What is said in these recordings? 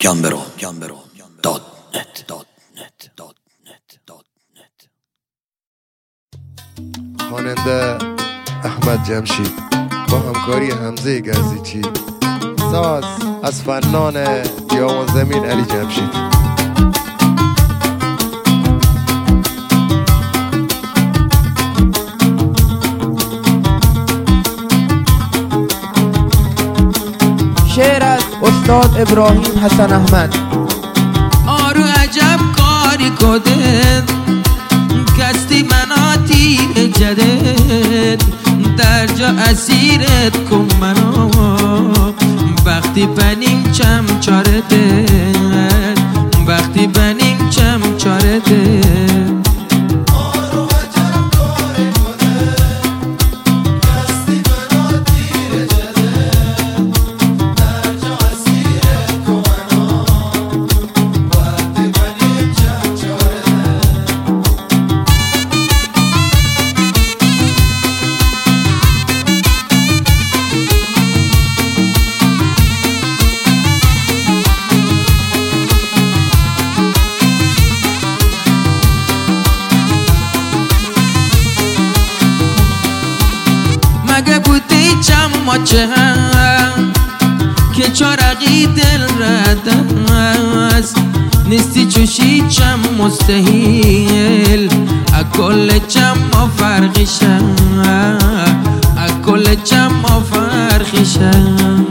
gambero.net خواننده احمد جمشید با همکاری حمزه گزیچی، ساز از فنان بیابان زمین علی جمشید. شعر از استاد ابراهیم حسن احمد. آرو عجب کاری کدت کستی منا تیر جدت در جا اسیرت کن منو وقتی بنیم چم چارده وقتی بنیم چم چارده مگه بودی چم ماچه هم که چارقی دل ردم است نیستی چوشی چم مستحیل اکل چم ما فرقیشم اکل چم ما فرقیشم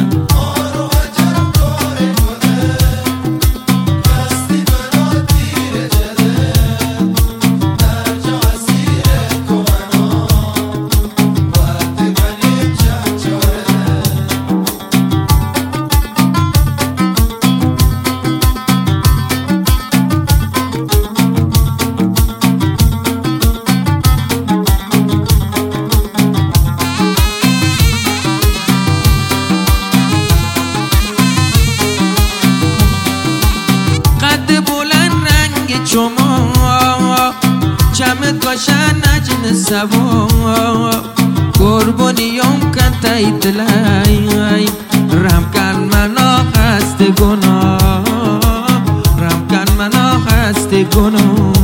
چمت باشن نجن سوا قربونیم کن تایید لای رم کن منو هست گناه رم کن منو هست گناه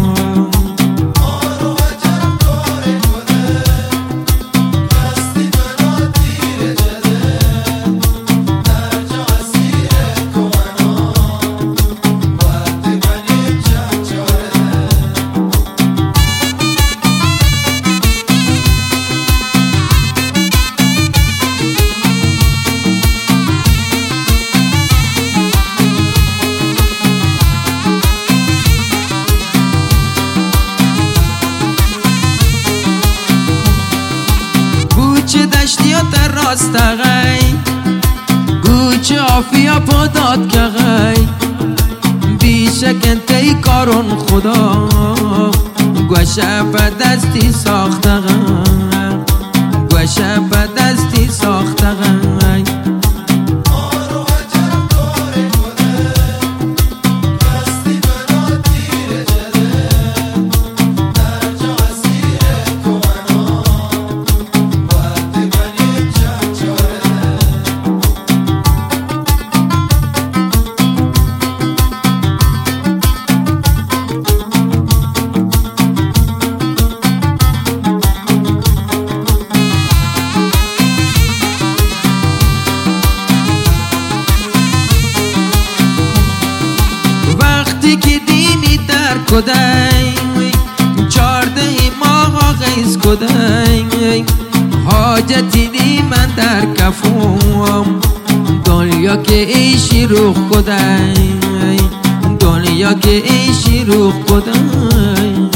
گوچه دشتی ها در راست غی گوچه آفیا پاداد که غی بیشک انتی کارون خدا گوشه بدستی ساخته غی گوشه بدستی ساخته غی که دینی در کدای چارده ماه غیز کدای حاجتی دی من در کفوم دنیا که ایشی روح کدای دنیا که ایشی روح کدای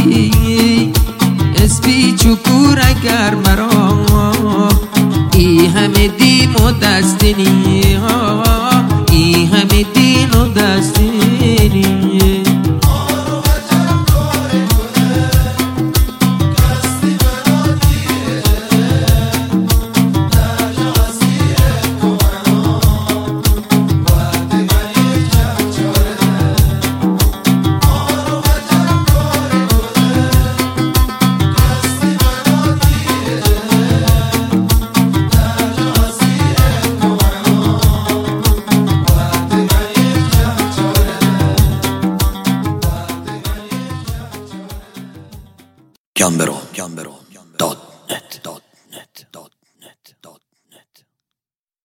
هستی اسپی چکور اگر مرا ای همه دین و دستینی ای همه دین و دستینی Gambero.